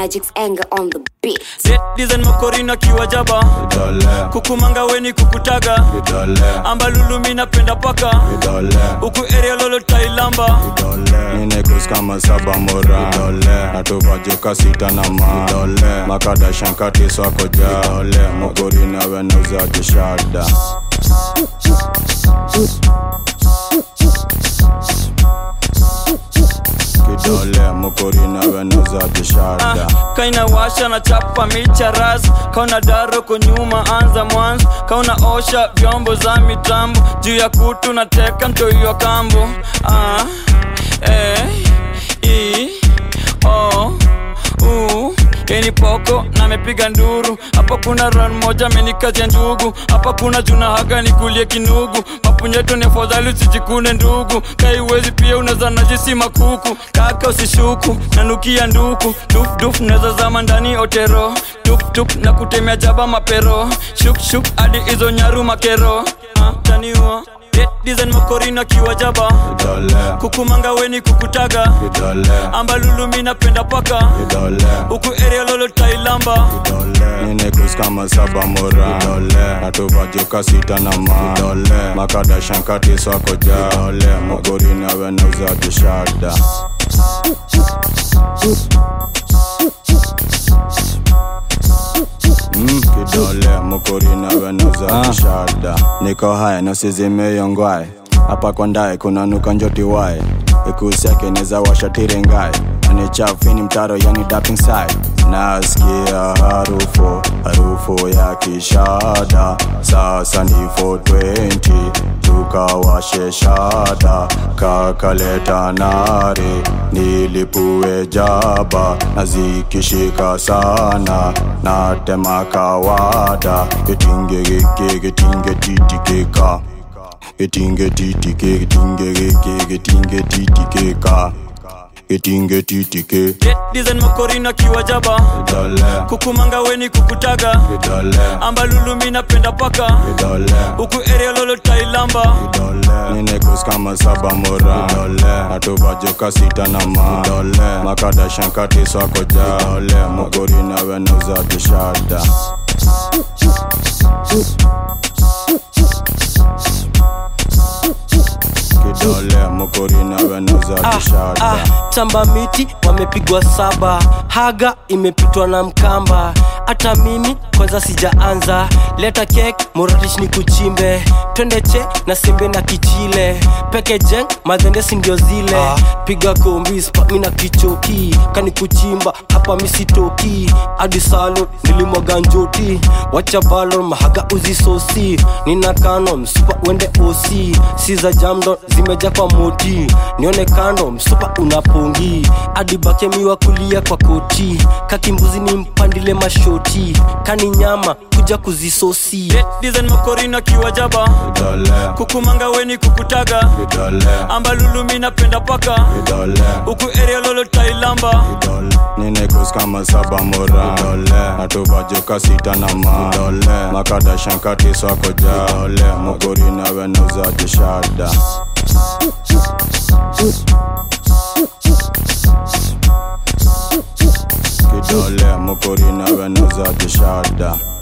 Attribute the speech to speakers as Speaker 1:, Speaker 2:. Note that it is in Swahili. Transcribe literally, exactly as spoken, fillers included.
Speaker 1: Magic's anger on the beat.
Speaker 2: Design makorina kiwajaba kukumanga weni kukutaga amba lulu mina penda paka uku area lolo tailamba
Speaker 3: nine kuskama saba mora natuvajuka sita na ma makada shankati swako ja makorina wenauza kishada kidole mukorina wenauza kishada
Speaker 2: ah, kaina washa na chapa micha ras kauna daro kunyuma anza mwanzo kauna osha vyombo za mitambo juu ya kutu na teka mtoyo kambo ah, eh, i, o, u Keni poko na mepiga nduru hapa kuna run moja menikazi ya ndugu hapa kuna juna haga nikulie kinugu mapunyeto ni fadhali usijikune ndugu kaiwezi pia unaza najisi makuku kaka usishuku nanukia nduku duf duf naza zama ndani otero tup tup na kutemea jaba mapero shuk shuk hadi izo nyaru makero ah, taniwa Design makorina kiwajaba kukumanga weni kukutaga amba lulu mina penda paka uku area lolo tailamba
Speaker 3: nine kuskama saba mora natuvajuka sita na ma makada shankati swako ja makorina wenauza kishada Mm, kidole mukorina wenauza ah. kishada niko haya nosizime yongwae hapa kwa ndae kuna nuka njoti wae ikusiake neza washatire ngae anichafini mtaro yani dapping side nasikia harufu harufu ya kishada sasa ni four twenty tukawashe shada kakaleta nare nilipue jaba nazikishika sana natema kawada getinge gege getinge titikeka getinge titike getinge gege getinge titikeka getinge titike
Speaker 2: Design makorina kiwajaba kukumanga weni kukutaga amba lulu mina penda paka uku area lolo tailamba
Speaker 3: nine kuskama saba mora natuvajuka sita na ma makada shankati swako ja makorina wenauza kishada kidole mukorina wenauza kishada
Speaker 4: ah, ah, tamba miti wamepigwa saba haga imepitwa na mkamba hata mimi kwanza sijaanza leta cake moratish ni kuchimbe twende che na sembe na kichile peke jeng madhendesi ndio zile ah. piga kombi spa mina kichoki kani kuchimba hapa misitoki hadi salon nilimwaga njoti wacha balon mahaga uzisosi nina kano msupa wende osi siza jamdo zimeja kwa moti nione kando msupa unapongi hadi bake miwa kulia kwa koti kakimbuzi ni mpandile mashoti kani nyama kuja kuzisosi
Speaker 2: Design makorina kiwajaba kukumanga weni kukutaga amba lulu mina penda paka uku area lolo tailamba
Speaker 3: nine kuskama saba mora natuvajuka sita na ma makada shankati swako ja makorina wenauza kishada kidole mukorina wenauza kishada